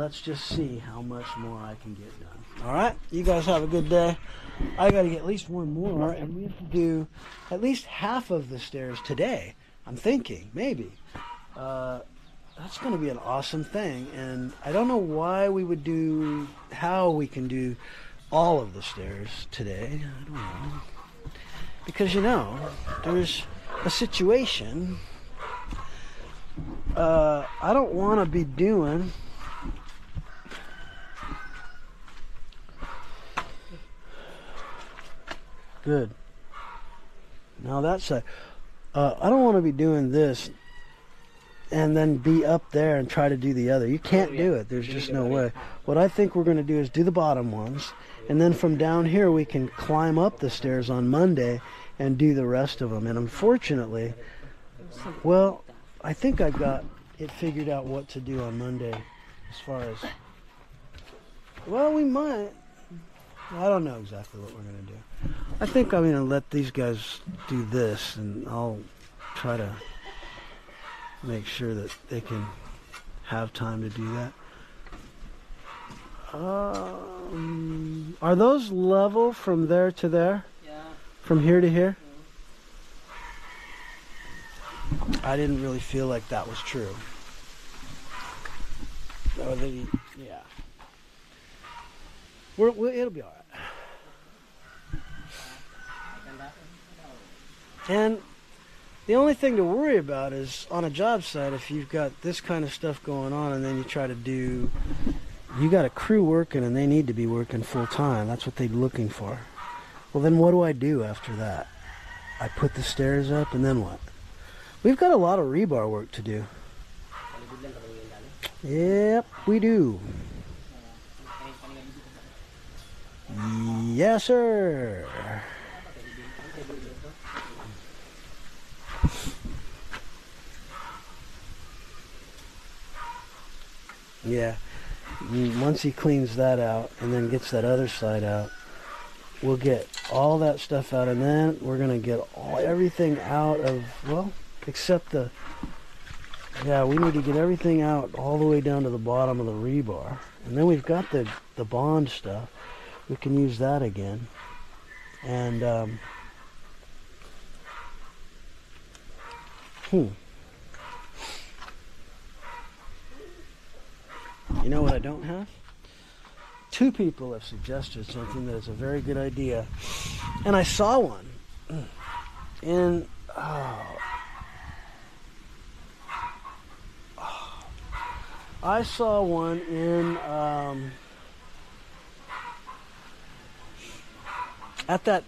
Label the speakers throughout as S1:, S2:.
S1: let's just see how much more I can get done. All right, you guys have a good day. I got to get at least one more, and we have to do at least half of the stairs today. I'm thinking, maybe. That's going to be an awesome thing, and I don't know how we can do all of the stairs today. I don't know. Because, there's a situation. I don't want to be doing... Good. Now that's I don't want to be doing this and then be up there and try to do the other. You can't do it. There's just no way. What I think we're going to do is do the bottom ones, and then from down here we can climb up the stairs on Monday and do the rest of them. And unfortunately, well, I think I've got it figured out what to do on Monday as far as, well, we might. I don't know exactly what we're going to do. I think I'm going to let these guys do this, and I'll try to make sure that they can have time to do that. Are those level from there to there?
S2: Yeah.
S1: From here to here? I didn't really feel like that was true. Oh, yeah. It'll be all right. And the only thing to worry about is on a job site, if you've got this kind of stuff going on and then you try to do, you got a crew working and they need to be working full time. That's what they're looking for. Well, then what do I do after that? I put the stairs up, and then what? We've got a lot of rebar work to do. Yep, we do. Yes, sir. Yeah, once he cleans that out and then gets that other side out, we'll get all that stuff out, and then we're going to get everything out of, well, except we need to get everything out all the way down to the bottom of the rebar. And then we've got the bond stuff. We can use that again. And, You know what I don't have? Two people have suggested something that is a very good idea. And I saw one. And, I saw one in, at that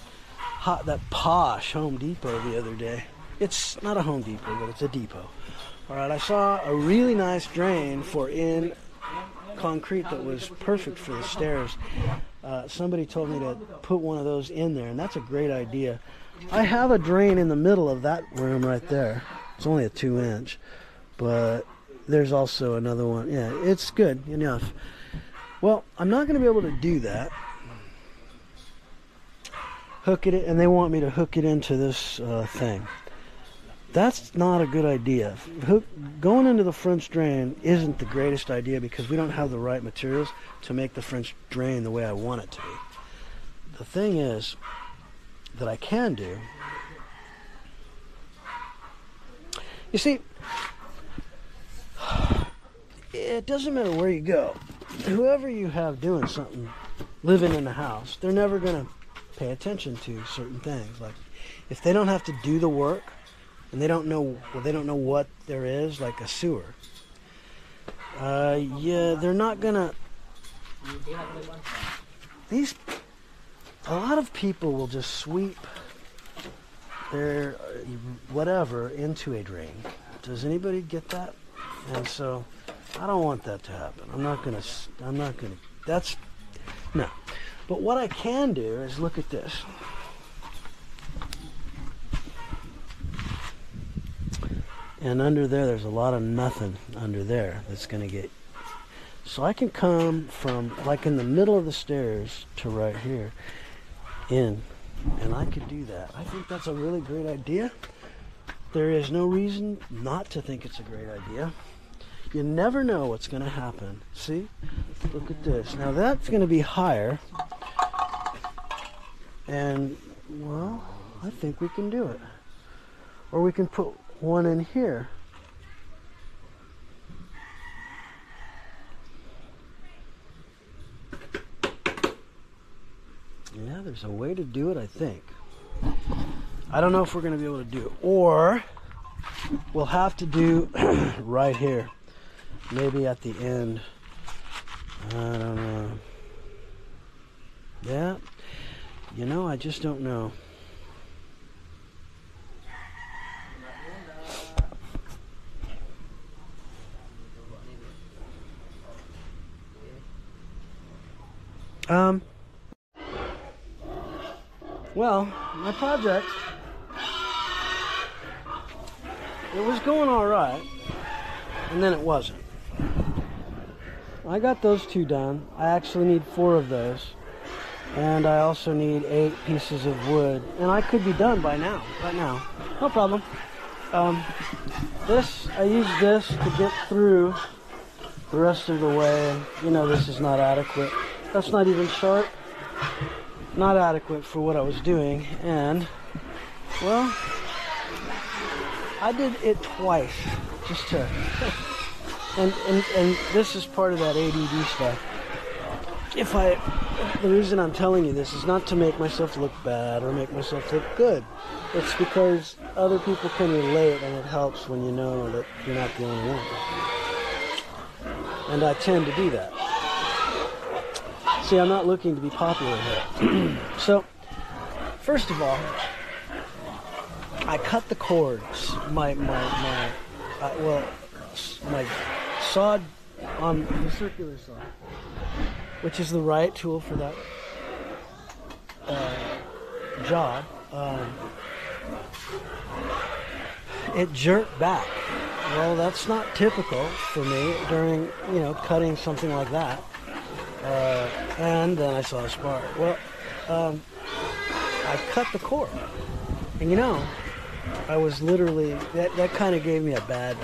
S1: posh Home Depot the other day. It's not a Home Depot, but it's a depot. All right, I saw a really nice drain for in concrete that was perfect for the stairs. Somebody told me to put one of those in there, and that's a great idea. I have a drain in the middle of that room right there. It's only a 2-inch, but there's also another one. Yeah, it's good enough. Well, I'm not going to be able to do that. Hook it, and they want me to hook it into this thing. That's not a good idea. Going into the French drain isn't the greatest idea because we don't have the right materials to make the French drain the way I want it to be. The thing is that I can do, you see, it doesn't matter where you go. Whoever you have doing something, living in the house, they're never going to pay attention to certain things. Like if they don't have to do the work, and they don't know what there is, like a sewer. They're not gonna. A lot of people will just sweep their whatever into a drain. Does anybody get that? And so, I don't want that to happen. I'm not gonna. That's no. But what I can do is look at this. And under there's a lot of nothing under there that's going to get... So I can come from, like in the middle of the stairs to right here, in. And I could do that. I think that's a really great idea. There is no reason not to think it's a great idea. You never know what's going to happen. See? Look at this. Now that's going to be higher. And, well, I think we can do it. Or we can put one in here. Yeah, there's a way to do it, I think. I don't know if we're going to be able to do it. Or we'll have to do right here. Maybe at the end. I don't know. Yeah. You know, I just don't know. Well, my project, it was going all right, and then it wasn't. I got those 2 done. I actually need 4 of those, and I also need 8 pieces of wood, and I could be done by now, right now. No problem. I used this to get through the rest of the way, and you know this is not adequate. That's not even sharp. Not adequate for what I was doing, and well, I did it twice just to and this is part of that ADD stuff. The reason I'm telling you this is not to make myself look bad or make myself look good. It's because other people can relate, and it helps when you know that you're not the only one. And I tend to do that. See, I'm not looking to be popular here. So, first of all, I cut the cords. My sawed on the circular saw, which is the right tool for that job. It jerked back. Well, that's not typical for me during, cutting something like that. And then I saw a spark. Well, I cut the cord, and I was literally, that kind of gave me a bad,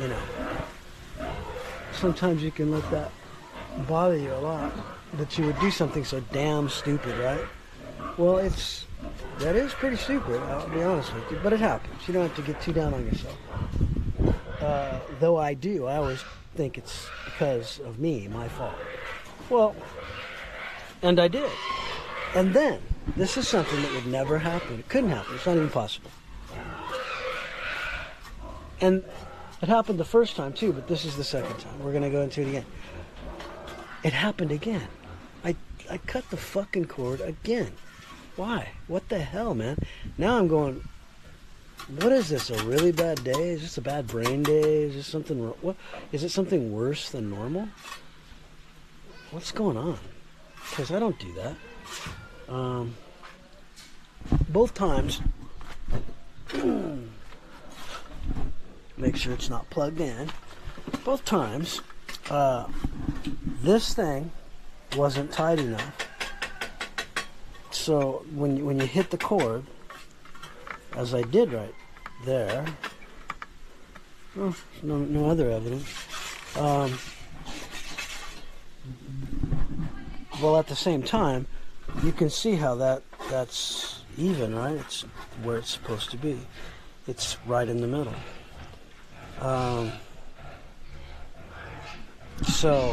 S1: sometimes you can let that bother you a lot, that you would do something so damn stupid, right? Well, that is pretty stupid, I'll be honest with you, but it happens. You don't have to get too down on yourself. Though I always think it's because of me, my fault. Well, and I did. And then, this is something that would never happen. It couldn't happen. It's not even possible. And it happened the first time too, but this is the second time. We're going to go into it again. It happened again. I cut the fucking cord again. Why? What the hell, man? Now I'm going, what is this, a really bad day? Is this a bad brain day? Is this something, what? Is it something worse than normal? What's going on? Because I don't do that. Both times, make sure it's not plugged in. Both times, this thing wasn't tight enough. So when you hit the cord, as I did right there, no other evidence. Well, at the same time, you can see how that's even, right? It's where it's supposed to be. It's right in the middle. So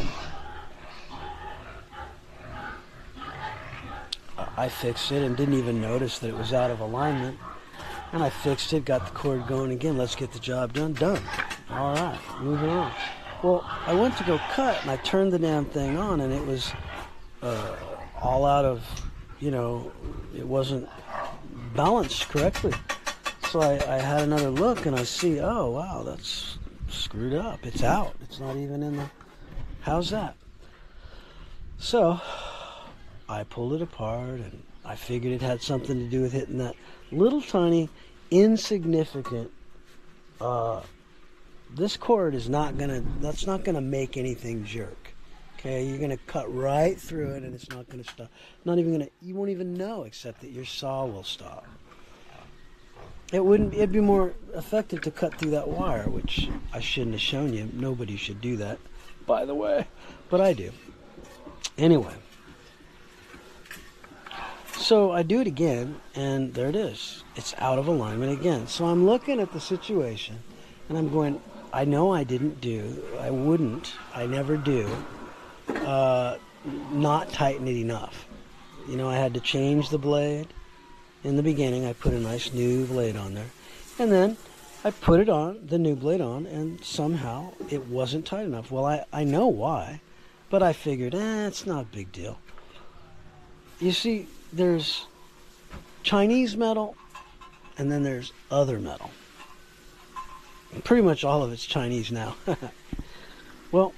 S1: I fixed it and didn't even notice that it was out of alignment. And I fixed it, got the cord going again. Let's get the job done. Done. All right, moving on. Well, I went to go cut, and I turned the damn thing on, and it was all out of, it wasn't balanced correctly. So I had another look, and I see, oh, wow, that's screwed up. It's out. It's not even in the... How's that? So I pulled it apart, and I figured it had something to do with hitting that little tiny, insignificant... this cord is that's not gonna make anything jerk. Okay, you're gonna cut right through it and it's not gonna stop. You won't even know except that your saw will stop. It'd be more effective to cut through that wire, which I shouldn't have shown you. Nobody should do that, by the way, but I do. Anyway, so I do it again, and there it is. It's out of alignment again. So I'm looking at the situation, and I'm going, I know I didn't do, I never do, not tighten it enough. You know, I had to change the blade. In the beginning, I put a nice new blade on there. And then I put it on, the new blade on, and somehow it wasn't tight enough. Well, I know why, but I figured, it's not a big deal. You see, there's Chinese metal, and then there's other metal. Pretty much all of it's Chinese now. Well,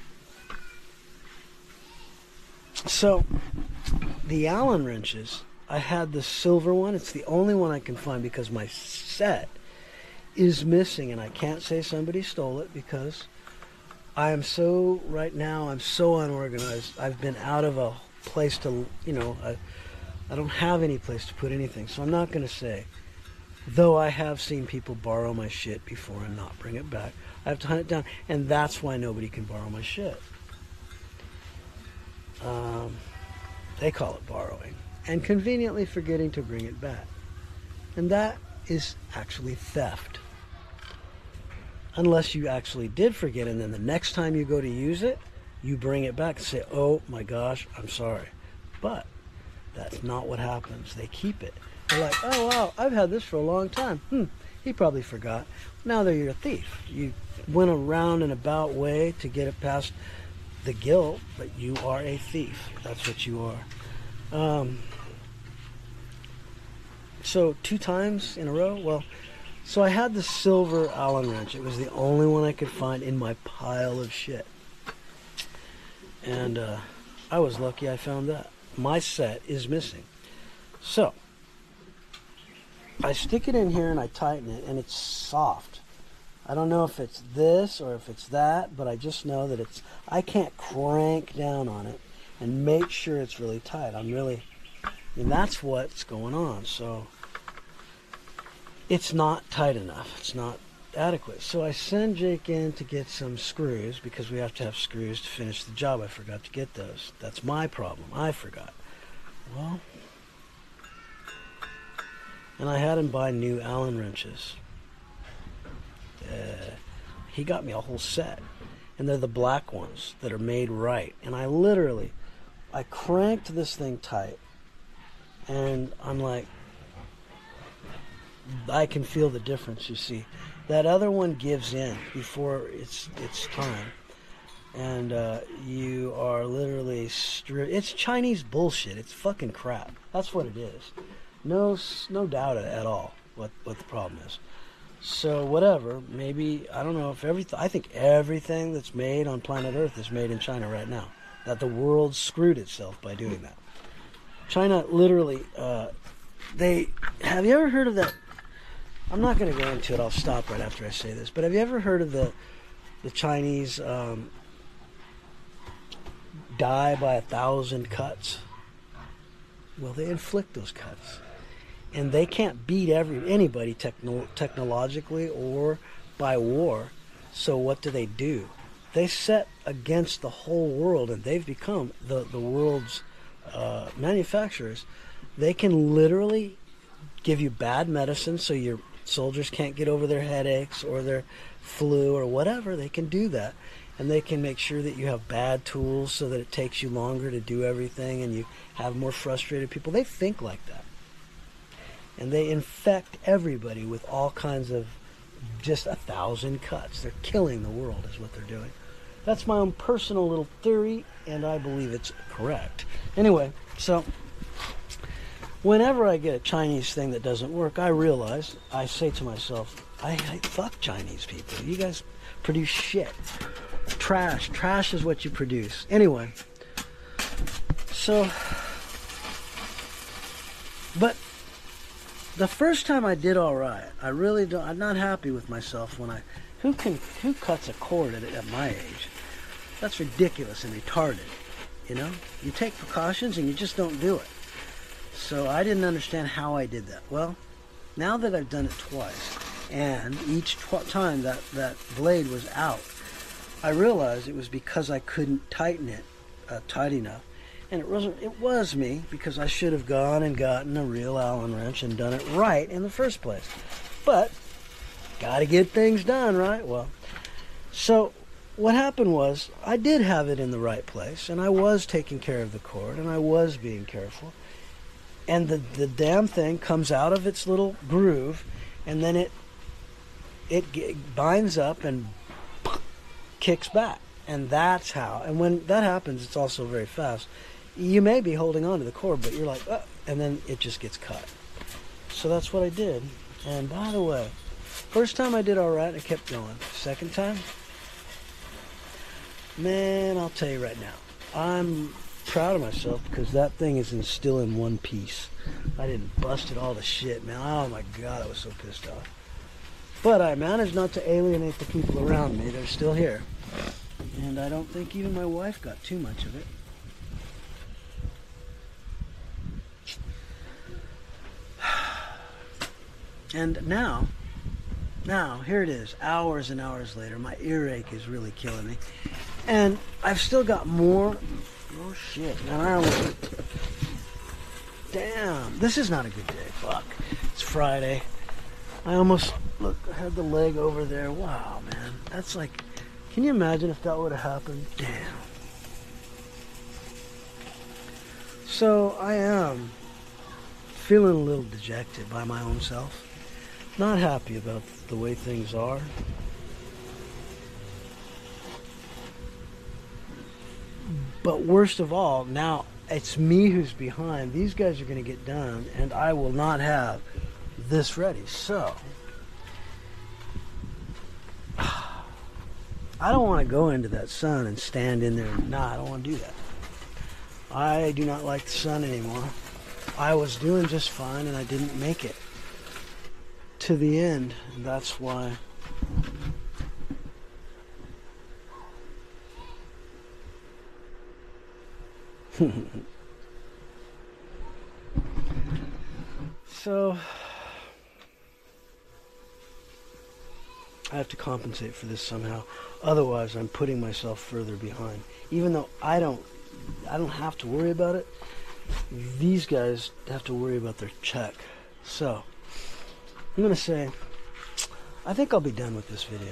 S1: so the Allen wrenches, I had the silver one. It's the only one I can find because my set is missing, and I can't say somebody stole it because right now I'm so unorganized. I've been out of a place to, I don't have any place to put anything, so I'm not going to say. Though I have seen people borrow my shit before and not bring it back. I have to hunt it down, and that's why nobody can borrow my shit. They call it borrowing. And conveniently forgetting to bring it back. And that is actually theft. Unless you actually did forget, and then the next time you go to use it, you bring it back and say, oh my gosh, I'm sorry. But that's not what happens. They keep it. They're like, oh wow, I've had this for a long time. He probably forgot. Now you're a thief. You went around an about way to get it past the guilt, but you are a thief. That's what you are. So 2 times in a row? Well, so I had the silver Allen wrench. It was the only one I could find in my pile of shit. And I was lucky I found that. My set is missing. So I stick it in here and I tighten it, and it's soft. I don't know if it's this or if it's that, but I just know that I can't crank down on it and make sure it's really tight. And that's what's going on. So it's not tight enough. It's not adequate. So I send Jake in to get some screws because we have to have screws to finish the job. I forgot to get those. That's my problem. I forgot. Well, and I had him buy new Allen wrenches. He got me a whole set, and they're the black ones that are made right. And I cranked this thing tight, and I'm like, I can feel the difference, you see. That other one gives in before it's time. And you are literally it's Chinese bullshit. It's fucking crap. That's what it is. No doubt at all what the problem is. So whatever, maybe, I don't know if I think everything that's made on planet Earth is made in China right now. That the world screwed itself by doing that. China literally, have you ever heard of that? I'm not going to go into it. I'll stop right after I say this. But have you ever heard of the Chinese die by 1,000 cuts? Well, they inflict those cuts. And they can't beat anybody technologically or by war. So what do? They set against the whole world, and they've become the world's manufacturers. They can literally give you bad medicine so your soldiers can't get over their headaches or their flu or whatever. They can do that. And they can make sure that you have bad tools so that it takes you longer to do everything and you have more frustrated people. They think like that. And they infect everybody with all kinds of just 1,000 cuts. They're killing the world is what they're doing. That's my own personal little theory, and I believe it's correct. Anyway, so whenever I get a Chinese thing that doesn't work, I say to myself, I fuck Chinese people. You guys produce shit. Trash is what you produce. Anyway, so, but the first time I did all right. I'm not happy with myself when who cuts a cord at my age? That's ridiculous and retarded. You know, you take precautions and you just don't do it. So I didn't understand how I did that. Well, Now that I've done it twice, and each time that blade was out, I realized it was because I couldn't tighten it tight enough. And it was me, because I should have gone and gotten a real Allen wrench and done it right in the first place. But, gotta get things done, right? Well, so what happened was, I did have it in the right place, and I was taking care of the cord, and I was being careful. And the damn thing comes out of its little groove, and then it binds up and kicks back. And that's how. And when that happens, it's also very fast. You may be holding on to the cord, but you're like, oh, and then it just gets cut. So that's what I did. And by the way, first time I did all right, I kept going. Second time, man, I'll tell you right now, I'm proud of myself because that thing is still in one piece. I didn't bust it all to shit, man. Oh my God, I was so pissed off. But I managed not to alienate the people around me. They're still here. And I don't think even my wife got too much of it. And now, here it is, hours and hours later. My earache is really killing me. And I've still got more. Oh shit, man, I almost... Damn, this is not a good day. Fuck. It's Friday. I almost, look, I had the leg over there. Wow, man. That's like, can you imagine if that would have happened? Damn. So I am feeling a little dejected by my own self. Not happy about the way things are. But worst of all, now it's me who's behind. These guys are going to get done, and I will not have this ready. So, I don't want to go into that sun and stand in there. Nah, I don't want to do that. I do not like the sun anymore. I was doing just fine, and I didn't make it to the end. And that's why. So I have to compensate for this somehow. Otherwise, I'm putting myself further behind. Even though I don't have to worry about it, these guys have to worry about their check. So I'm going to say, I think I'll be done with this video.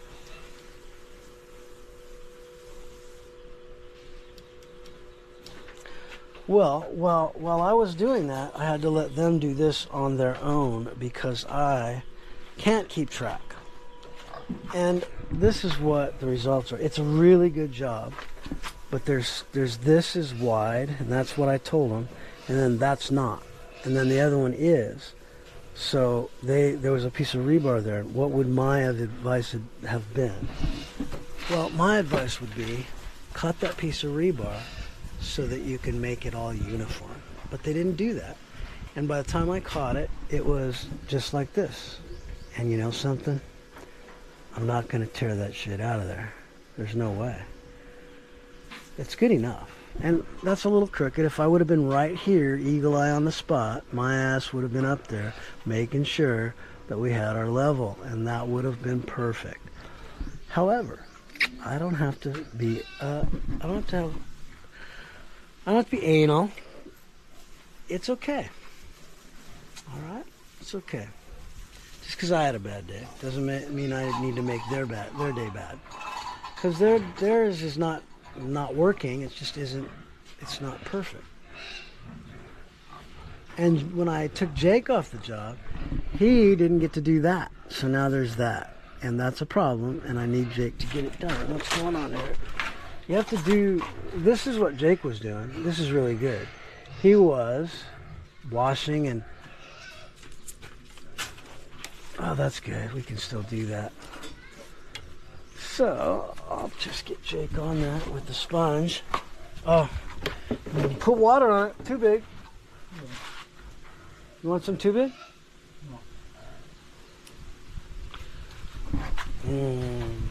S1: Well, while I was doing that, I had to let them do this on their own because I can't keep track. And this is what the results are. It's a really good job, but there's this is wide, and that's what I told them, and then that's not, and then the other one is. So there was a piece of rebar there. What would my advice have been? Well, my advice would be cut that piece of rebar so that you can make it all uniform. But they didn't do that. And by the time I caught it, it was just like this. And you know something? I'm not going to tear that shit out of there. There's no way. It's good enough. And that's a little crooked. If I would have been right here, eagle eye on the spot, my ass would have been up there making sure that we had our level. And that would have been perfect. However, I don't have to be, I don't have to be anal. It's okay. Alright? It's okay. Just because I had a bad day doesn't mean I need to make their day bad. Because theirs is not working. It just isn't. It's not perfect. And when I took Jake off the job, he didn't get to do that. So now there's that, and that's a problem. And I need Jake to get it done. What's going on here? You have to do. This is what Jake was doing. This is really good. He was washing and. Oh, that's good. We can still do that. So, I'll just get Jake on that with the sponge. Oh, put water on it. Too big. You want some too big?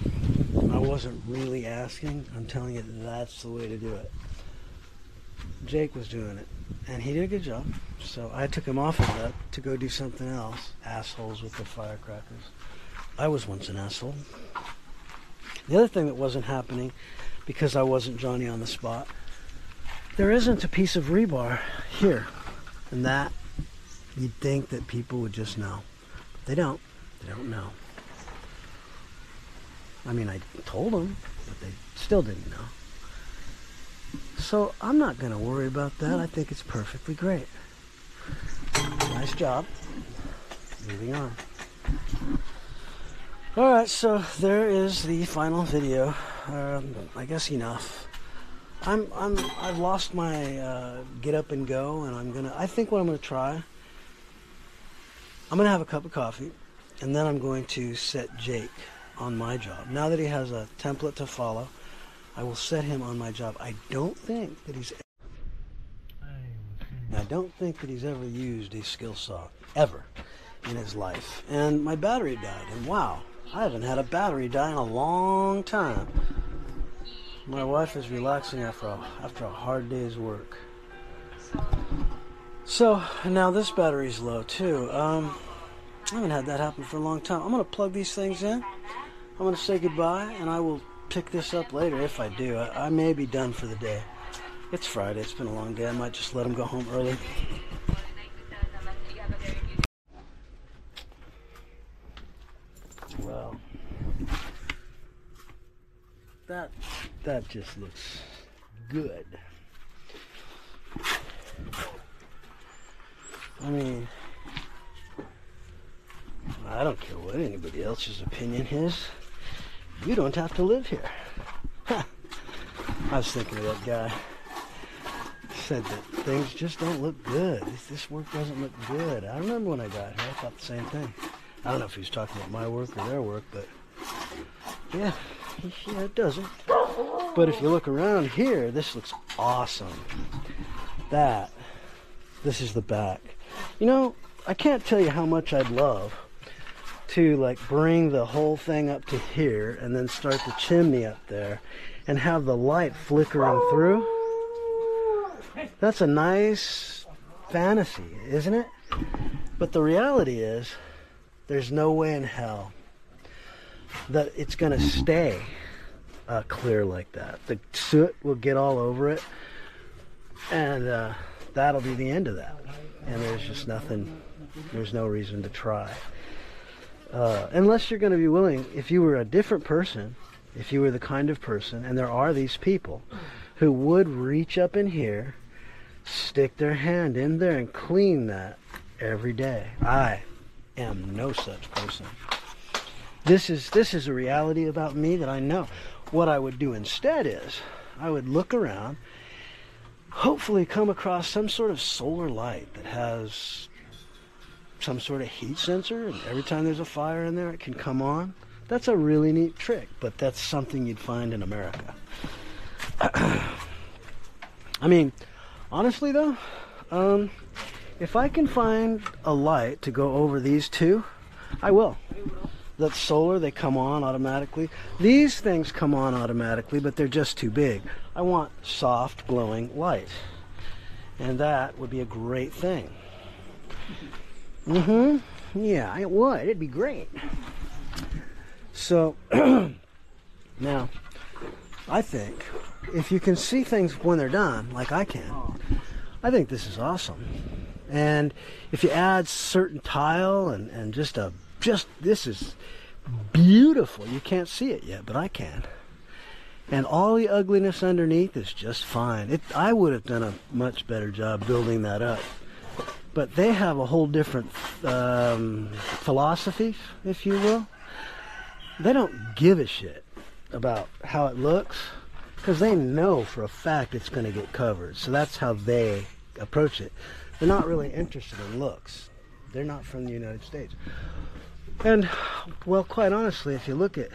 S1: No. I wasn't really asking. I'm telling you that's the way to do it. Jake was doing it, and he did a good job. So I took him off of that to go do something else. Assholes with the firecrackers. I was once an asshole. The other thing that wasn't happening, because I wasn't Johnny on the spot, there isn't a piece of rebar here. And that, you'd think that people would just know. But they don't. They don't know. I mean, I told them, but they still didn't know. So I'm not going to worry about that. I think it's perfectly great. Nice job. Moving on. Alright, so there is the final video. I guess enough. I've lost my get up and go, and I think what I'm gonna try, I'm gonna have a cup of coffee, and then I'm going to set Jake on my job. Now that he has a template to follow, I will set him on my job. I don't think that he's ever used a skill saw ever in his life. And my battery died, and wow, I haven't had a battery die in a long time. My wife is relaxing after a hard day's work. So now this battery's low too. I haven't had that happen for a long time. I'm gonna plug these things in. I'm gonna say goodbye, and I will pick this up later if I do. I may be done for the day. It's Friday. It's been a long day. I might just let him go home early. Well, that just looks good. I mean, I don't care what anybody else's opinion is. You don't have to live here. I was thinking of that guy. He said that things just don't look good. This work doesn't look good. I remember when I got here, I thought the same thing. I don't know if he was talking about my work or their work, but yeah, it doesn't. But if you look around here, this looks awesome. This is the back. You know, I can't tell you how much I'd love to like bring the whole thing up to here and then start the chimney up there and have the light flickering through. That's a nice fantasy, isn't it? But the reality is, there's no way in hell that it's going to stay clear like that. The soot will get all over it, and that'll be the end of that. And there's just nothing, there's no reason to try. Unless you're going to be willing, if you were a different person, if you were the kind of person, and there are these people who would reach up in here, stick their hand in there and clean that every day. I am no such person. This is a reality about me that I know. What I would do instead is I would look around, hopefully come across some sort of solar light that has some sort of heat sensor, and every time there's a fire in there it can come on. That's a really neat trick, but that's something you'd find in America. I mean, honestly though, if I can find a light to go over these two, I will. That's solar, they come on automatically. These things come on automatically, but they're just too big. I want soft, glowing light. And that would be a great thing. Yeah, it would. It'd be great. So, now, I think if you can see things when they're done, like I can, I think this is awesome. And if you add certain tile and just this is beautiful. You can't see it yet, but I can. And all the ugliness underneath is just fine. I would have done a much better job building that up. But they have a whole different philosophy, if you will. They don't give a shit about how it looks because they know for a fact it's going to get covered. So that's how they approach it. They're not really interested in looks. They're not from the United States. And, well, quite honestly, if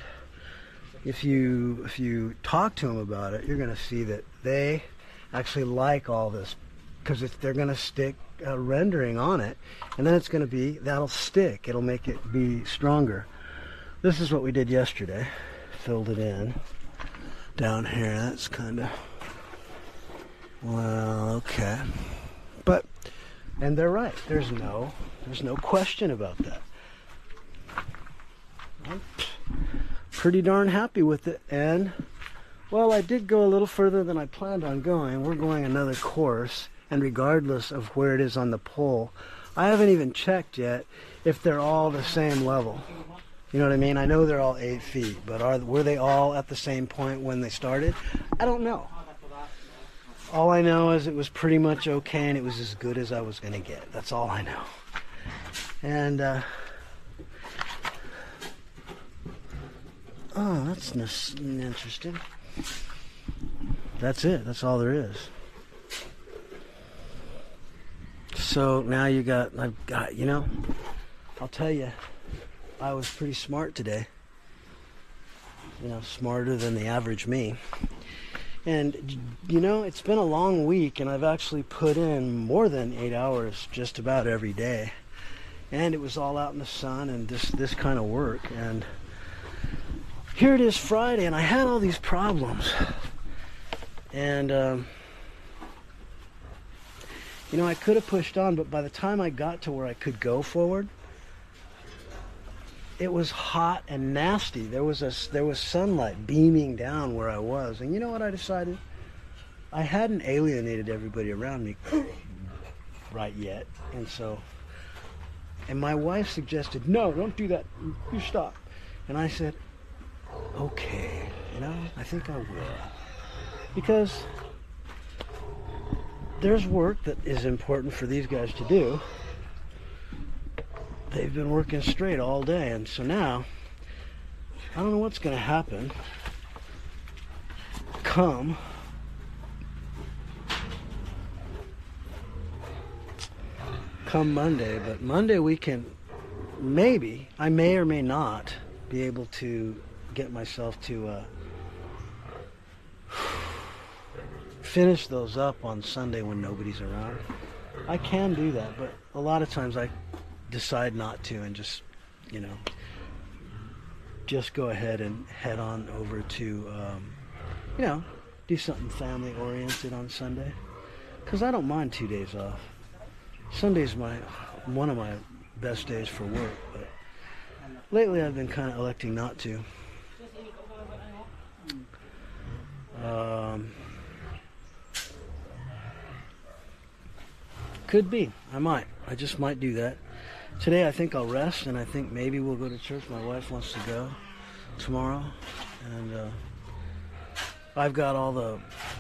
S1: you talk to them about it, you're going to see that they actually like all this, because they're going to stick rendering on it, and then it's going to be, that'll stick. It'll make it be stronger. This is what we did yesterday. Filled it in down here. That's kind of Well, okay. But, and they're right. There's no question about that. I'm pretty darn happy with it. And, well, I did go a little further than I planned on going. We're going another course. And regardless of where it is on the pole, I haven't even checked yet if they're all the same level. You know what I mean? I know they're all 8 feet, but were they all at the same point when they started? I don't know. All I know is it was pretty much okay, and it was as good as I was going to get. That's all I know. And, oh, that's interesting. That's it. That's all there is. So now I've got, you know, I'll tell you, I was pretty smart today. You know, smarter than the average me. And, you know, it's been a long week, and I've actually put in more than 8 hours just about every day. And it was all out in the sun and this kind of work. And here it is Friday, and I had all these problems. And, you know, I could have pushed on, but by the time I got to where I could go forward, it was hot and nasty. There was sunlight beaming down where I was. And you know what I decided? I hadn't alienated everybody around me right yet. And my wife suggested, no, don't do that. You stop. And I said, okay, you know, I think I will. Because there's work that is important for these guys to do. They've been working straight all day, and so now I don't know what's going to happen come Monday. But Monday we can I may or may not be able to get myself to finish those up on Sunday when nobody's around. I can do that, but a lot of times I decide not to and just, you know, just go ahead and head on over to, you know, do something family oriented on Sunday. Because I don't mind 2 days off. Sunday's one of my best days for work, but lately I've been kind of electing not to. Could be. I just might do that. Today I think I'll rest, and I think maybe we'll go to church. My wife wants to go tomorrow, and I've got all the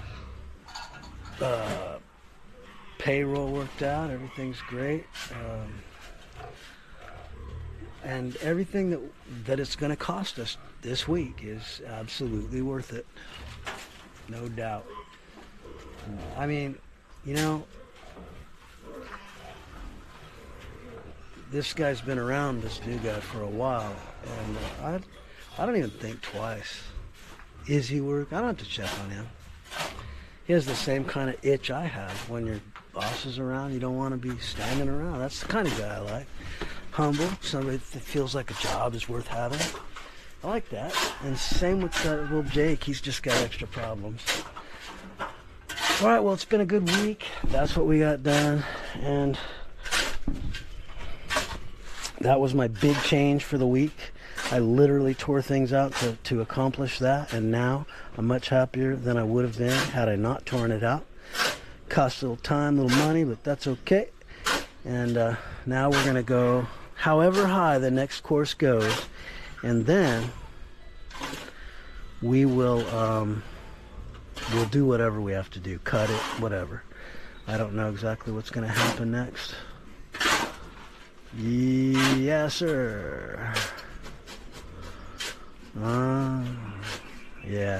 S1: payroll worked out. Everything's great, and everything that it's going to cost us this week is absolutely worth it, no doubt. I mean, you know, this guy's been around, this new guy, for a while, and I don't even think twice. Is he work? I don't have to check on him. He has the same kind of itch I have. When your boss is around, you don't want to be standing around. That's the kind of guy I like. Humble, somebody that feels like a job is worth having. I like that. And same with little Jake. He's just got extra problems. All right, well, it's been a good week. That's what we got done, and that was my big change for the week. I literally tore things out to accomplish that, and now I'm much happier than I would have been had I not torn it out. Cost a little time, a little money, but that's okay. And now we're going to go however high the next course goes, and then we will we'll do whatever we have to do, cut it, whatever. I don't know exactly what's going to happen next. Yes, sir. Yeah.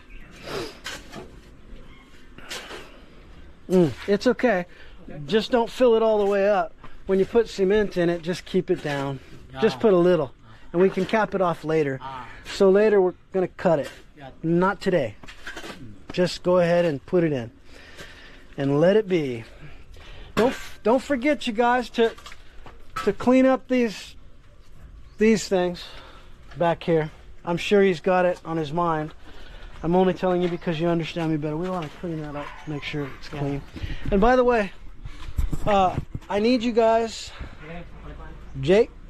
S1: It's okay. Just don't fill it all the way up. When you put cement in it, just keep it down. Just put a little. And we can cap it off later. So later we're going to cut it. Not today. Just go ahead and put it in. And let it be. Don't forget, you guys, to clean up these things back here. I'm sure he's got it on his mind. I'm only telling you because you understand me better. We want to clean that up, make sure it's clean. And by the way, I need you guys, Jake,